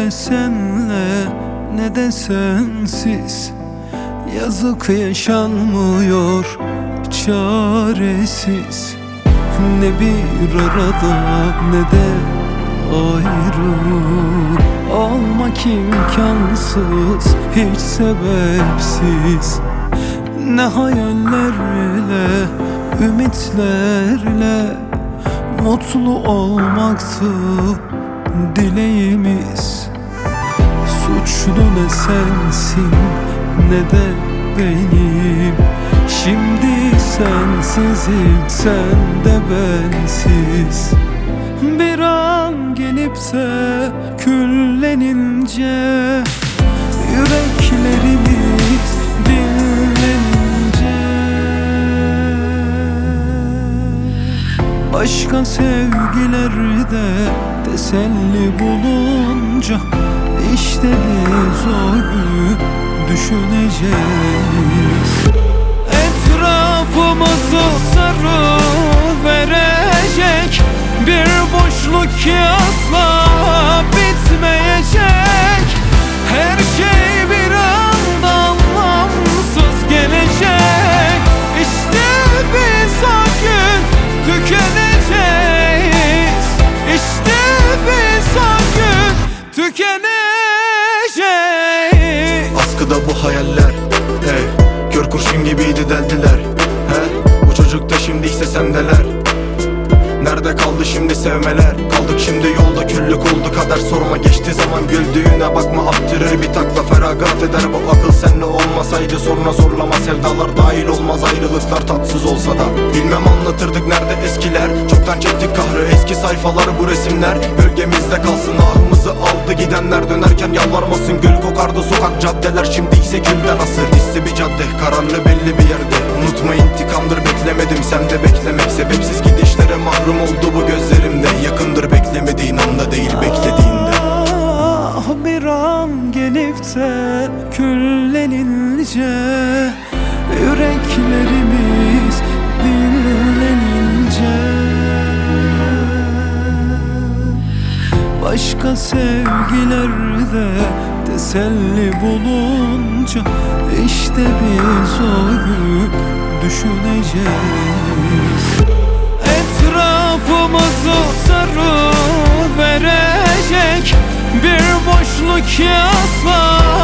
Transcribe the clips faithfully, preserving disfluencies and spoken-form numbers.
Ne senle ne de sensiz yazık yaşanmıyor çaresiz. Ne bir arada ne de ayrı olmak imkansız, hiç sebepsiz. Ne hayallerle, ümitlerle mutlu olmaktı dileğimiz. Suçlu ne sensin ne de benim, şimdi sensizim, sen de bensiz. Bir an gelip de küllenince, yüreklerimiz dinlenince, başka sevgilerde teselli bulunca, İşte biz o gün düşüneceğiz. Etrafımızı sarı verecek bir boşluk ki asla bitmeyecek. Her şey bir anda anlamsız gelecek. İşte biz o gün tükeneceğiz. İşte biz o gün tükeneceğiz. Askıda bu hayaller, hey, kör kurşun gibiydi deldiler, he. Bu çocuk da şimdi ise sendeler. Nerede kaldı şimdi sevmeler? Kaldık şimdi yolda, küllük oldu kader. Sorma geçti zaman, güldüğüne bakma, attırır bir takla, feragat eder bu akıl. Senle olmasaydı sonra zorlama, sevdalar dahil olmaz, ayrılıklar tatsız olsa da. Bilmem anlatırdık nerede eskiler, çoktan çektik kahrı, eski sayfalar bu resimler. Gölgemizde kalsın ahımızı aldı gidenler, dönerken yalvarmasın. Gül kokardı sokak caddeler, şimdi ise külden asır. Hissi bir cadde, kararlı belli bir yerde. Unutma intikamdır beklemedim, sen de beklemek. Sebepsiz gidişlere mahrum oldu bu gözlerimde. Yakındır beklemediğin anda değil beklediğinde. Ah, bir an gelip de küllenince, yüreklerimiz dinlenince, başka sevgilerde teselli bulunca, İşte biz o gün düşüneceğiz. Etrafımızı sarı verecek bir boşluk ki asla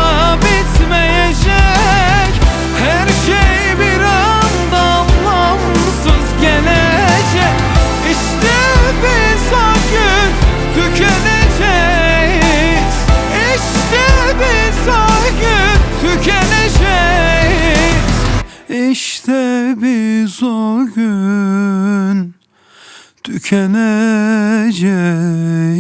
bitmeyecek. Her şey bir anda anlamsız gelecek. İşte biz o gün tükeneceğiz. İşte biz o gün tükeneceğiz. İşte biz o gün tükeneceğiz.